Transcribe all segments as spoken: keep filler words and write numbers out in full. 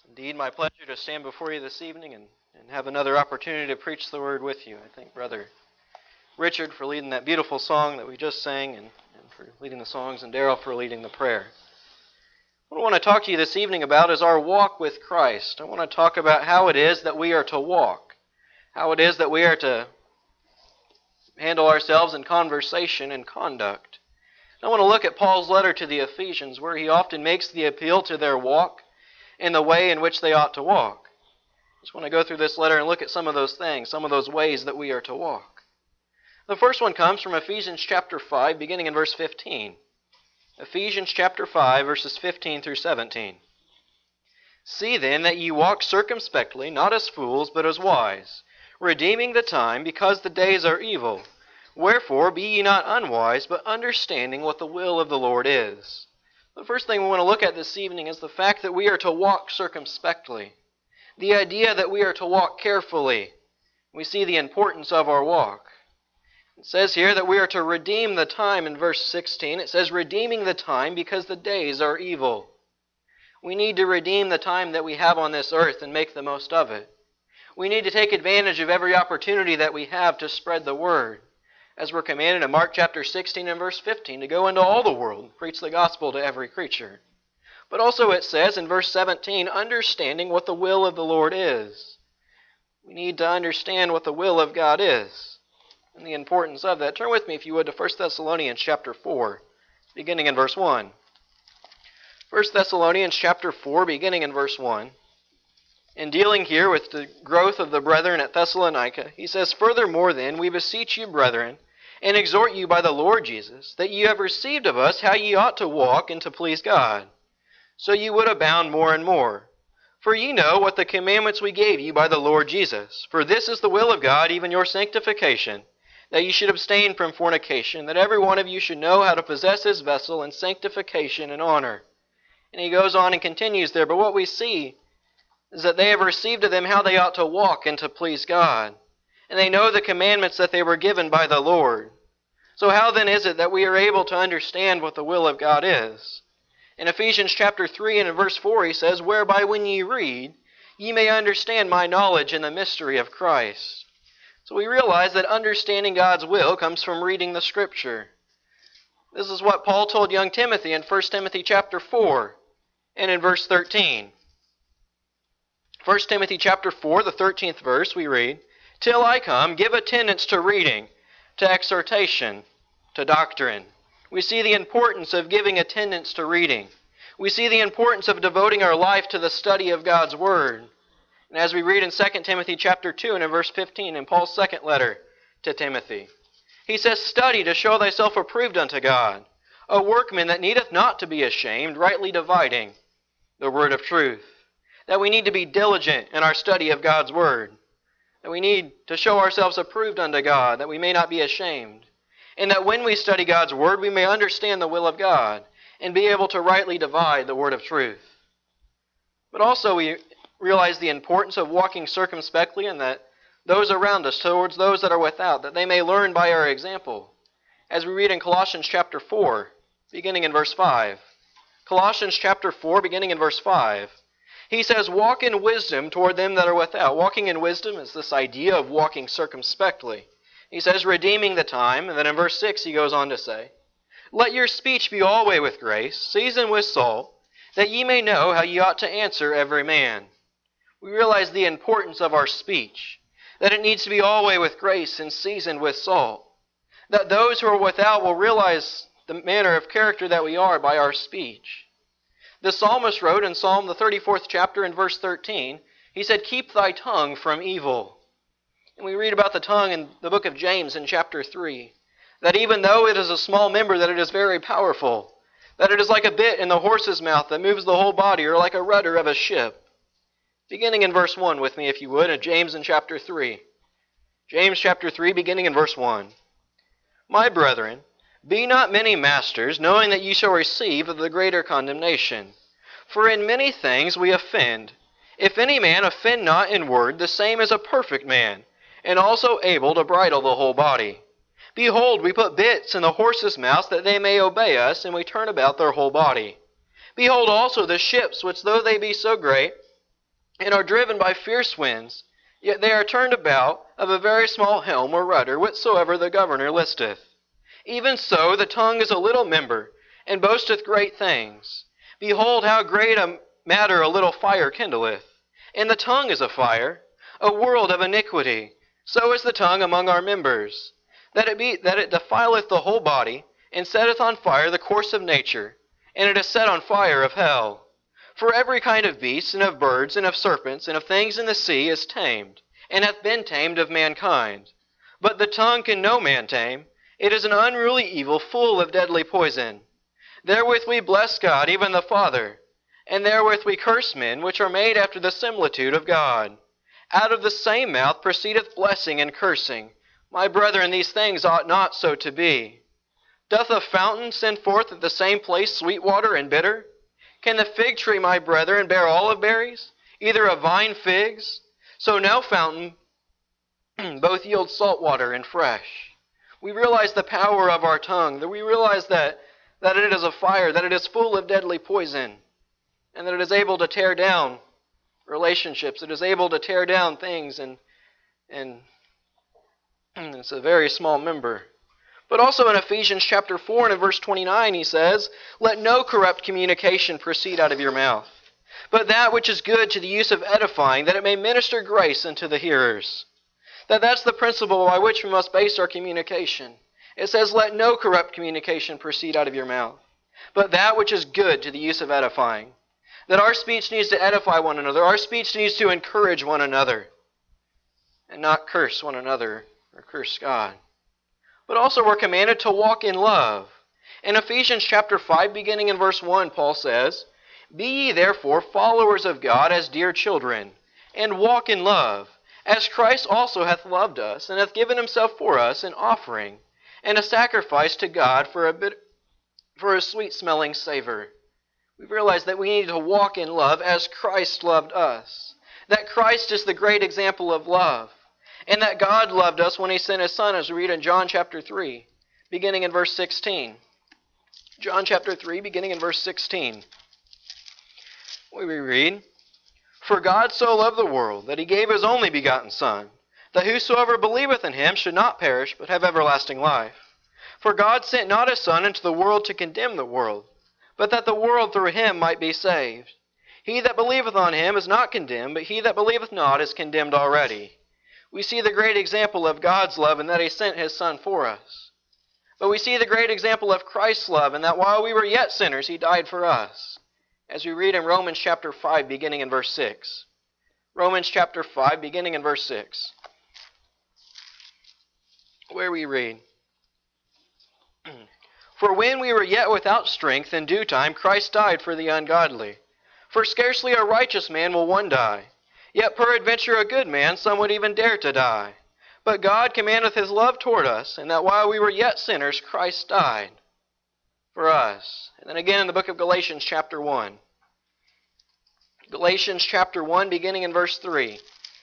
Indeed, my pleasure to stand before you this evening and, and have another opportunity to preach the word with you. I thank Brother Richard for leading that beautiful song that we just sang and, and for leading the songs, and Darrell for leading the prayer. What I want to talk to you this evening about is our walk with Christ. I want to talk about how it is that we are to walk, how it is that we are to handle ourselves in conversation and conduct. I want to look at Paul's letter to the Ephesians, where he often makes the appeal to their walk and the way in which they ought to walk. I just want to go through this letter and look at some of those things, some of those ways that we are to walk. The first one comes from Ephesians chapter five, beginning in verse fifteen. Ephesians chapter five, verses fifteen through seventeen. See then that ye walk circumspectly, not as fools, but as wise, redeeming the time, because the days are evil. Wherefore be ye not unwise, but understanding what the will of the Lord is. The first thing we want to look at this evening is the fact that we are to walk circumspectly. The idea that we are to walk carefully. We see the importance of our walk. It says here that we are to redeem the time in verse sixteen. It says, redeeming the time because the days are evil. We need to redeem the time that we have on this earth and make the most of it. We need to take advantage of every opportunity that we have to spread the word, as we're commanded in Mark chapter sixteen and verse fifteen, to go into all the world and preach the gospel to every creature. But also it says in verse seventeen, understanding what the will of the Lord is. We need to understand what the will of God is and the importance of that. Turn with me, if you would, to First Thessalonians chapter four, beginning in verse one. First Thessalonians chapter four, beginning in verse one. In dealing here with the growth of the brethren at Thessalonica, he says, furthermore then, we beseech you, brethren, and exhort you by the Lord Jesus, that ye have received of us how ye ought to walk and to please God, so ye would abound more and more. For ye know what the commandments we gave you by the Lord Jesus. For this is the will of God, even your sanctification, that ye should abstain from fornication, that every one of you should know how to possess his vessel in sanctification and honor. And he goes on and continues there, but what we see is that they have received of them how they ought to walk and to please God. And they know the commandments that they were given by the Lord. So how then is it that we are able to understand what the will of God is? In Ephesians chapter three and in verse four he says, whereby when ye read, ye may understand my knowledge in the mystery of Christ. So we realize that understanding God's will comes from reading the Scripture. This is what Paul told young Timothy in First Timothy chapter four and in verse thirteen. First Timothy chapter four, the thirteenth verse, we read, till I come, give attendance to reading, to exhortation, to doctrine. We see the importance of giving attendance to reading. We see the importance of devoting our life to the study of God's Word. And as we read in Second Timothy chapter two and in verse fifteen, in Paul's second letter to Timothy, he says, study to show thyself approved unto God, a workman that needeth not to be ashamed, rightly dividing the word of truth. That we need to be diligent in our study of God's Word. That we need to show ourselves approved unto God, that we may not be ashamed. And that when we study God's Word, we may understand the will of God and be able to rightly divide the word of truth. But also we realize the importance of walking circumspectly, and that those around us, towards those that are without, that they may learn by our example. As we read in Colossians chapter four, beginning in verse five. Colossians chapter four, beginning in verse five. He says, walk in wisdom toward them that are without. Walking in wisdom is this idea of walking circumspectly. He says, redeeming the time. And then in verse six he goes on to say, let your speech be always with grace, seasoned with salt, that ye may know how ye ought to answer every man. We realize the importance of our speech, that it needs to be always with grace and seasoned with salt. That those who are without will realize the manner of character that we are by our speech. The psalmist wrote in Psalm the thirty-fourth chapter in verse thirteen, he said, keep thy tongue from evil. And we read about the tongue in the book of James in chapter three, that even though it is a small member, that it is very powerful, that it is like a bit in the horse's mouth that moves the whole body, or like a rudder of a ship. Beginning in verse one with me, if you would, in James in chapter three. James chapter three, beginning in verse one. My brethren, be not many masters, knowing that ye shall receive of the greater condemnation. For in many things we offend. If any man offend not in word, the same is a perfect man, and also able to bridle the whole body. Behold, we put bits in the horses' mouths, that they may obey us, and we turn about their whole body. Behold also the ships, which though they be so great, and are driven by fierce winds, yet they are turned about of a very small helm or rudder, whatsoever the governor listeth. Even so the tongue is a little member, and boasteth great things. Behold, how great a matter a little fire kindleth. And the tongue is a fire, a world of iniquity. So is the tongue among our members, that it be that it defileth the whole body, and setteth on fire the course of nature, and it is set on fire of hell. For every kind of beast, and of birds, and of serpents, and of things in the sea is tamed, and hath been tamed of mankind. But the tongue can no man tame. It is an unruly evil, full of deadly poison. Therewith we bless God, even the Father, and therewith we curse men, which are made after the similitude of God. Out of the same mouth proceedeth blessing and cursing. My brethren, these things ought not so to be. Doth a fountain send forth at the same place sweet water and bitter? Can the fig tree, my brethren, bear olive berries, either a vine figs? So no fountain both yield salt water and fresh. We realize the power of our tongue, that we realize that, that it is a fire, that it is full of deadly poison, and that it is able to tear down relationships. It is able to tear down things, and, and it's a very small member. But also in Ephesians chapter four and in verse twenty-nine he says, "Let no corrupt communication proceed out of your mouth, but that which is good to the use of edifying, that it may minister grace unto the hearers." That that's the principle by which we must base our communication. It says, "Let no corrupt communication proceed out of your mouth, but that which is good to the use of edifying." That our speech needs to edify one another. Our speech needs to encourage one another, and not curse one another or curse God. But also we're commanded to walk in love. In Ephesians chapter five, beginning in verse one, Paul says, "Be ye therefore followers of God as dear children, and walk in love, as Christ also hath loved us, and hath given himself for us an offering, and a sacrifice to God for a bit, for a sweet-smelling savor." We realize that we need to walk in love as Christ loved us. That Christ is the great example of love. And that God loved us when he sent his Son, as we read in John chapter three, beginning in verse sixteen. John chapter three, beginning in verse sixteen. We read, "For God so loved the world, that he gave his only begotten Son, that whosoever believeth in him should not perish, but have everlasting life. For God sent not his Son into the world to condemn the world, but that the world through him might be saved. He that believeth on him is not condemned, but he that believeth not is condemned already." We see the great example of God's love in that he sent his Son for us. But we see the great example of Christ's love in that while we were yet sinners, he died for us. As we read in Romans chapter five, beginning in verse six. Romans chapter five, beginning in verse six. Where we read, "For when we were yet without strength, in due time Christ died for the ungodly. For scarcely a righteous man will one die. Yet peradventure a good man some would even dare to die. But God commandeth his love toward us, and that while we were yet sinners, Christ died for us." And then again in the book of Galatians chapter one. Galatians chapter one, beginning in verse three.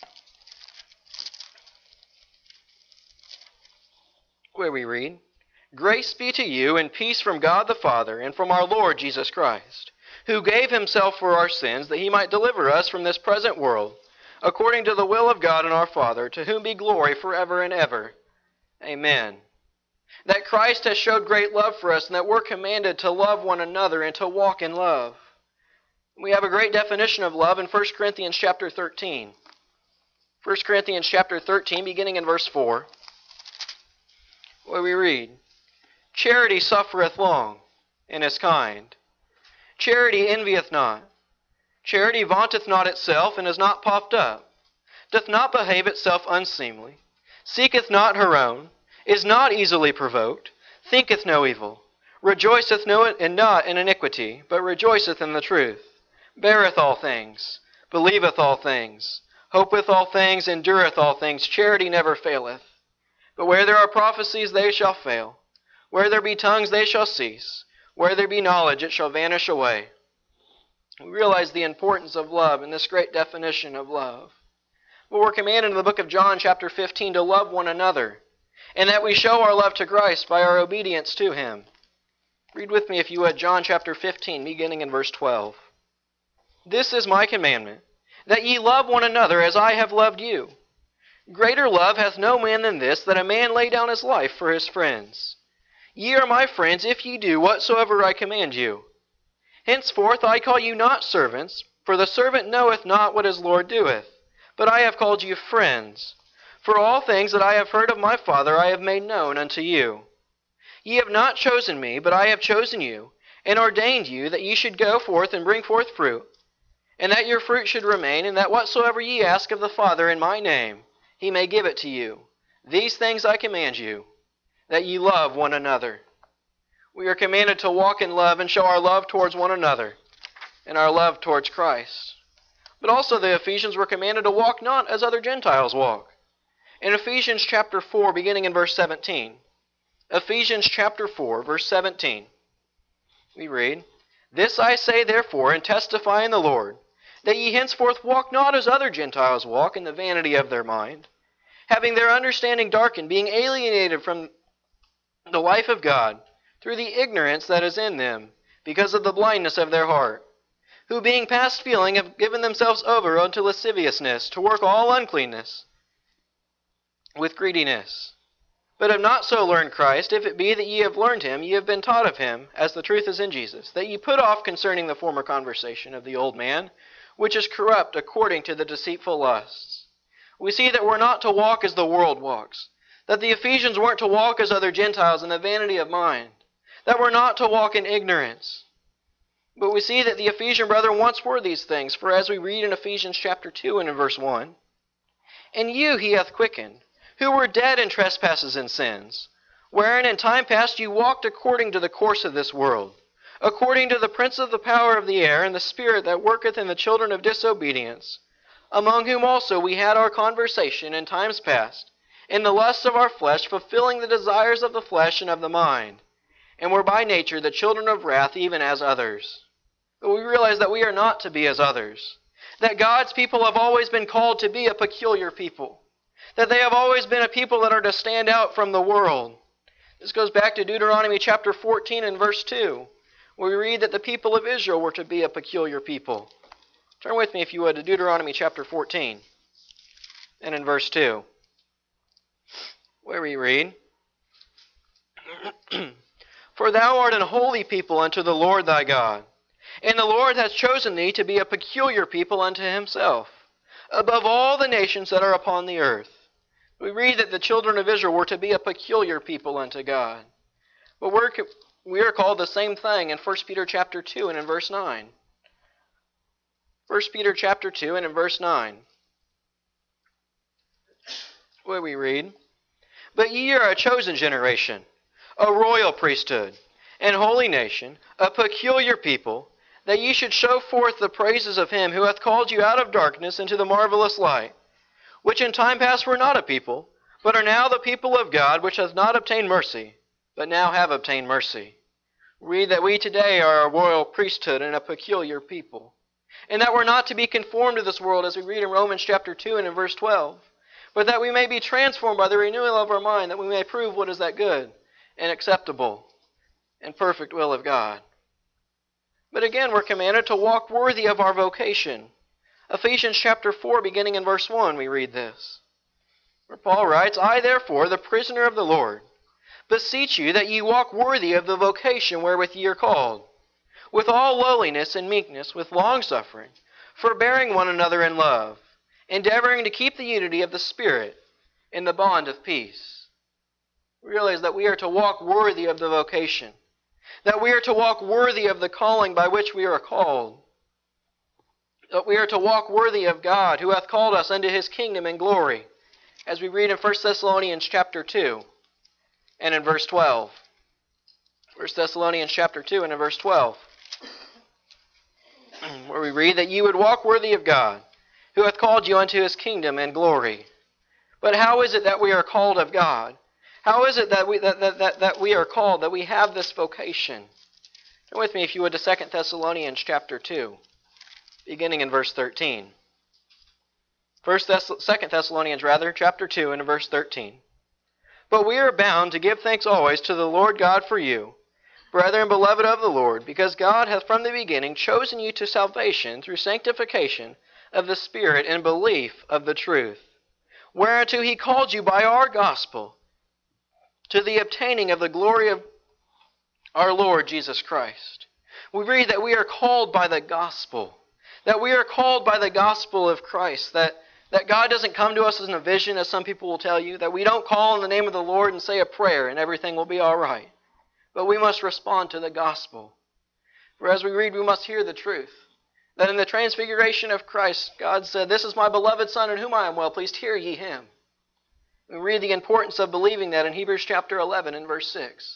Where we read, "Grace be to you and peace from God the Father and from our Lord Jesus Christ, who gave himself for our sins, that he might deliver us from this present world, according to the will of God and our Father, to whom be glory forever and ever. Amen." That Christ has showed great love for us, and that we're commanded to love one another and to walk in love. We have a great definition of love in First Corinthians chapter thirteen. First Corinthians chapter thirteen, beginning in verse four, where we read, "Charity suffereth long, and is kind. Charity envieth not. Charity vaunteth not itself, and is not puffed up, doth not behave itself unseemly, seeketh not her own, is not easily provoked, thinketh no evil, rejoiceth no, and not in iniquity, but rejoiceth in the truth, beareth all things, believeth all things, hopeth all things, endureth all things. Charity never faileth. But where there are prophecies, they shall fail. Where there be tongues, they shall cease. Where there be knowledge, it shall vanish away." We realize the importance of love and this great definition of love. But we're commanded in the book of John chapter fifteen to love one another, and that we show our love to Christ by our obedience to him. Read with me, if you would, John chapter fifteen, beginning in verse twelve. "This is my commandment, that ye love one another as I have loved you. Greater love hath no man than this, that a man lay down his life for his friends. Ye are my friends, if ye do whatsoever I command you. Henceforth I call you not servants, for the servant knoweth not what his Lord doeth, but I have called you friends. For all things that I have heard of my Father I have made known unto you. Ye have not chosen me, but I have chosen you, and ordained you that ye should go forth and bring forth fruit, and that your fruit should remain, and that whatsoever ye ask of the Father in my name, he may give it to you. These things I command you, that ye love one another. We are commanded to walk in love and show our love towards one another, and our love towards Christ. But also the Ephesians were commanded to walk not as other Gentiles walk. In Ephesians chapter four, beginning in verse seventeen, Ephesians chapter four, verse seventeen, we read, This I say therefore, and testify in the Lord, that ye henceforth walk not as other Gentiles walk, in the vanity of their mind, having their understanding darkened, being alienated from the life of God, through the ignorance that is in them, because of the blindness of their heart, who being past feeling have given themselves over unto lasciviousness, to work all uncleanness with greediness. But have not so learned Christ, if it be that ye have learned him, ye have been taught of him, as the truth is in Jesus, that ye put off concerning the former conversation of the old man, which is corrupt according to the deceitful lusts. We see that we're not to walk as the world walks, that the Ephesians weren't to walk as other Gentiles in the vanity of mind, that we're not to walk in ignorance. But we see that the Ephesian brethren once were these things, for as we read in Ephesians chapter two and in verse one, And you he hath quickened, who were dead in trespasses and sins, wherein in time past you walked according to the course of this world, according to the prince of the power of the air, and the spirit that worketh in the children of disobedience, among whom also we had our conversation in times past, in the lusts of our flesh, fulfilling the desires of the flesh and of the mind, and were by nature the children of wrath, even as others. But we realize that we are not to be as others, that God's people have always been called to be a peculiar people, that they have always been a people that are to stand out from the world. This goes back to Deuteronomy chapter fourteen and verse two, where we read that the people of Israel were to be a peculiar people. Turn with me, if you would, to Deuteronomy chapter fourteen, and in verse two, where we read, For thou art an holy people unto the Lord thy God, and the Lord hath chosen thee to be a peculiar people unto himself, above all the nations that are upon the earth. We read that the children of Israel were to be a peculiar people unto God. But we're, we are called the same thing in First Peter chapter two and in verse nine. First Peter chapter two and in verse nine, where we read, But ye are a chosen generation, a royal priesthood, an holy nation, a peculiar people, that ye should show forth the praises of him who hath called you out of darkness into the marvelous light, which in time past were not a people, but are now the people of God, which hath not obtained mercy, but now have obtained mercy. Read that we today are a royal priesthood and a peculiar people, and that we're not to be conformed to this world, as we read in Romans chapter two and in verse twelve, but that we may be transformed by the renewal of our mind, that we may prove what is that good and acceptable and perfect will of God. But again, we're commanded to walk worthy of our vocation. Ephesians chapter four, beginning in verse one, we read this, where Paul writes, I therefore, the prisoner of the Lord, beseech you that ye walk worthy of the vocation wherewith ye are called, with all lowliness and meekness, with longsuffering, forbearing one another in love, endeavoring to keep the unity of the Spirit in the bond of peace. We realize that we are to walk worthy of the vocation, that we are to walk worthy of the calling by which we are called, that we are to walk worthy of God, who hath called us unto his kingdom and glory, as we read in First Thessalonians chapter two and in verse twelve. First Thessalonians chapter two and in verse twelve, where we read that ye would walk worthy of God, who hath called you unto his kingdom and glory. But how is it that we are called of God? How is it that we that, that, that, that we are called, that we have this vocation? Turn with me, if you would, to Second Thessalonians chapter two, beginning in verse thirteen. First Thess- Second Thessalonians, rather, chapter two, and in verse thirteen. But we are bound to give thanks always to the Lord God for you, brethren beloved of the Lord, because God hath from the beginning chosen you to salvation through sanctification of the Spirit and belief of the truth, whereunto he called you by our gospel, to the obtaining of the glory of our Lord Jesus Christ. We read that we are called by the gospel, that we are called by the gospel of Christ, that, that God doesn't come to us in a vision, as some people will tell you, that we don't call in the name of the Lord and say a prayer and everything will be all right. But we must respond to the gospel. For as we read, we must hear the truth. That in the transfiguration of Christ, God said, "This is my beloved Son in whom I am well pleased. Hear ye him." We read the importance of believing that in Hebrews chapter eleven and verse six.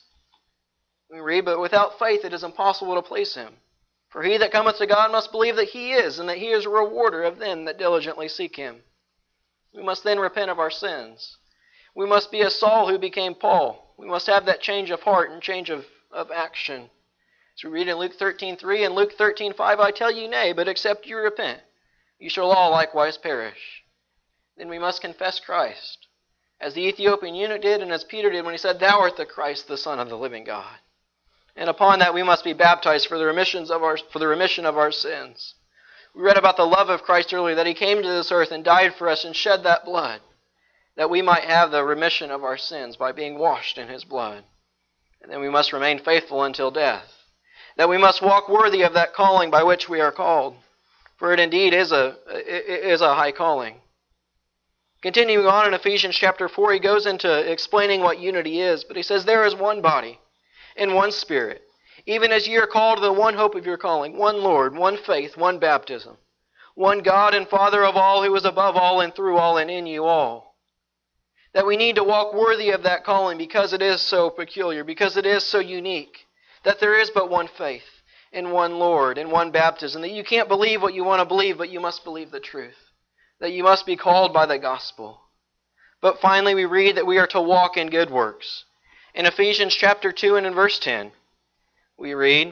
We read, "But without faith it is impossible to please him. For he that cometh to God must believe that he is, and that he is a rewarder of them that diligently seek him." We must then repent of our sins. We must be as Saul who became Paul. We must have that change of heart and change of, of action. As we read in Luke thirteen three and Luke thirteen five, "I tell you nay, but except you repent, you shall all likewise perish." Then we must confess Christ, as the Ethiopian eunuch did and as Peter did when he said, "Thou art the Christ, the Son of the living God." And upon that we must be baptized for the remissions of our for the remission of our sins. We read about the love of Christ earlier, that he came to this earth and died for us and shed that blood, that we might have the remission of our sins by being washed in his blood. And then we must remain faithful until death, that we must walk worthy of that calling by which we are called, for it indeed is a is a high calling. Continuing on in Ephesians chapter four, he goes into explaining what unity is, but he says, "There is one body and one Spirit, even as ye are called to the one hope of your calling, one Lord, one faith, one baptism, one God and Father of all, who is above all and through all and in you all." That we need to walk worthy of that calling because it is so peculiar, because it is so unique, that there is but one faith and one Lord and one baptism, that you can't believe what you want to believe, but you must believe the truth, that you must be called by the gospel. But finally we read that we are to walk in good works. In Ephesians chapter two and in verse ten, we read,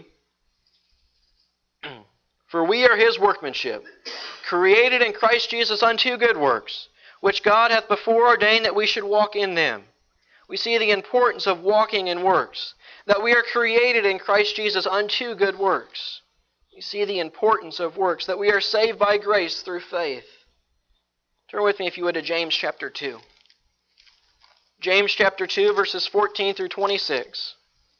"For we are his workmanship, created in Christ Jesus unto good works, which God hath before ordained that we should walk in them." We see the importance of walking in works, that we are created in Christ Jesus unto good works. We see the importance of works, that we are saved by grace through faith. Turn with me, if you would, to James chapter two. James chapter two, verses fourteen through twenty-six.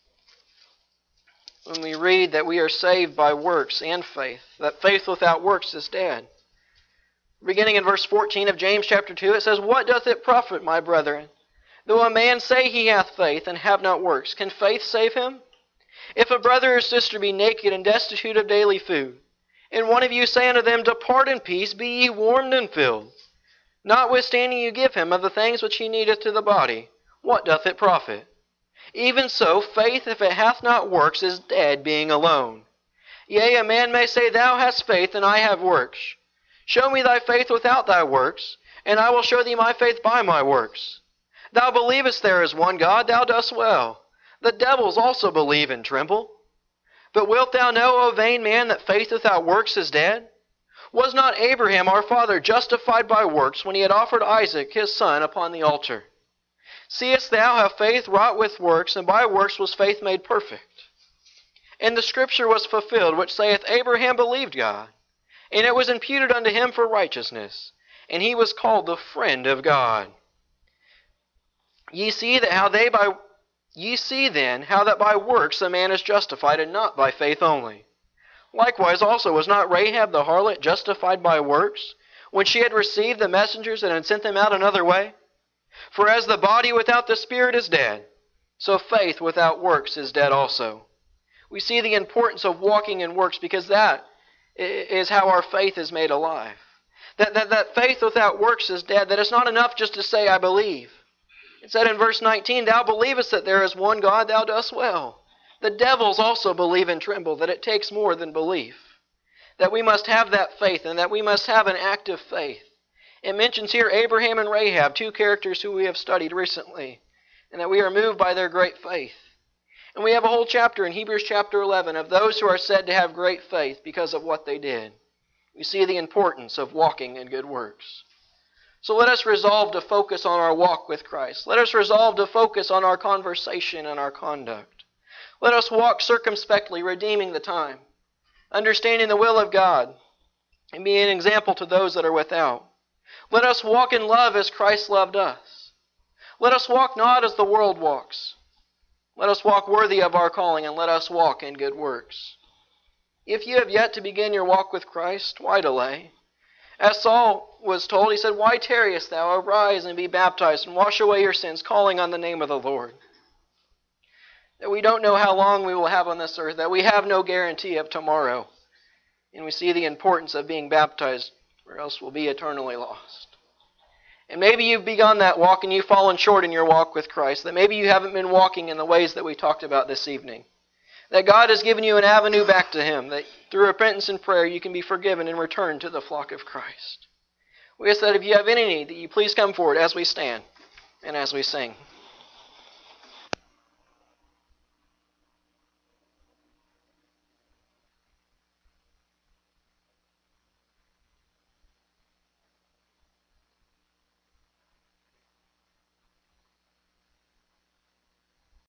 When we read that we are saved by works and faith, that faith without works is dead. Beginning in verse fourteen of James chapter two, it says, "What doth it profit, my brethren, though a man say he hath faith and have not works? Can faith save him? If a brother or sister be naked and destitute of daily food, and one of you say unto them, Depart in peace, be ye warmed and filled, notwithstanding you give him of the things which he needeth to the body, what doth it profit? Even so, faith, if it hath not works, is dead, being alone. Yea, a man may say, Thou hast faith, and I have works. Show me thy faith without thy works, and I will show thee my faith by my works. Thou believest there is one God, thou dost well. The devils also believe and tremble. But wilt thou know, O vain man, that faith without works is dead? Was not Abraham our father justified by works when he had offered Isaac his son upon the altar? Seest thou how faith wrought with works, and by works was faith made perfect? And the scripture was fulfilled, which saith, Abraham believed God, and it was imputed unto him for righteousness, and he was called the friend of God. Ye see that how they by ye see then how that by works a man is justified, and not by faith only. Likewise also was not Rahab the harlot justified by works, when she had received the messengers and had sent them out another way? For as the body without the spirit is dead, so faith without works is dead also. We see the importance of walking in works, because that is how our faith is made alive. That, that, that faith without works is dead, that it's not enough just to say, I believe. It said in verse nineteen, Thou believest that there is one God, thou dost well. The devils also believe and tremble, that it takes more than belief. That we must have that faith, and that we must have an active faith. It mentions here Abraham and Rahab, two characters who we have studied recently, and that we are moved by their great faith. And we have a whole chapter in Hebrews chapter eleven of those who are said to have great faith because of what they did. We see the importance of walking in good works. So let us resolve to focus on our walk with Christ. Let us resolve to focus on our conversation and our conduct. Let us walk circumspectly, redeeming the time, understanding the will of God, and be an example to those that are without. Let us walk in love as Christ loved us. Let us walk not as the world walks. Let us walk worthy of our calling, and let us walk in good works. If you have yet to begin your walk with Christ, why delay? As Saul was told, he said, "Why tarriest thou? Arise and be baptized, and wash away your sins, calling on the name of the Lord." That we don't know how long we will have on this earth, that we have no guarantee of tomorrow. And we see the importance of being baptized, or else we'll be eternally lost. And maybe you've begun that walk and you've fallen short in your walk with Christ. That maybe you haven't been walking in the ways that we talked about this evening. That God has given you an avenue back to Him. That through repentance and prayer you can be forgiven and return to the flock of Christ. We ask that if you have any need, that you please come forward as we stand and as we sing.